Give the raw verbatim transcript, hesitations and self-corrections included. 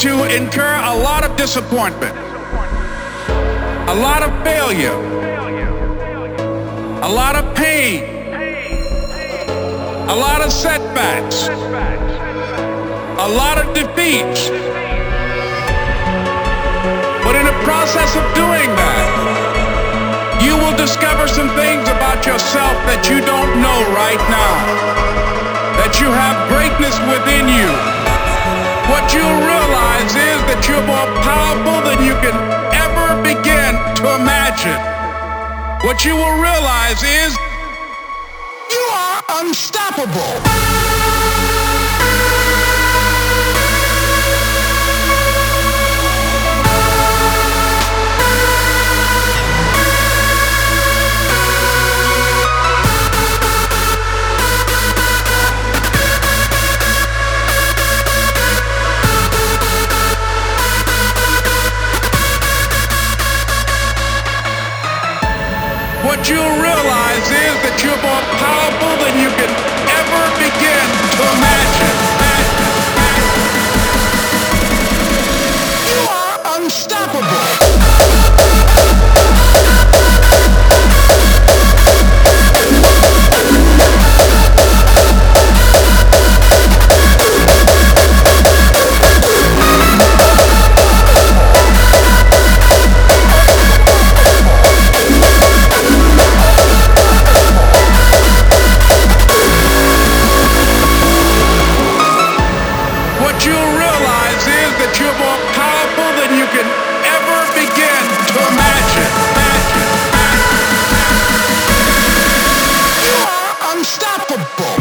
to incur a lot of disappointment, a lot of failure, a lot of pain, a lot of setbacks, a lot of defeats. But in the process of doing that, you will discover some things about yourself that you don't know right now, that you have greatness within you. What you'll realize is that you're more powerful than you can ever begin to imagine. What you will realize is you are unstoppable. What you'll realize is that you're more powerful than you can ever begin to imagine. You are unstoppable. What you'll realize is that you're more powerful than you can ever begin to imagine. You are unstoppable.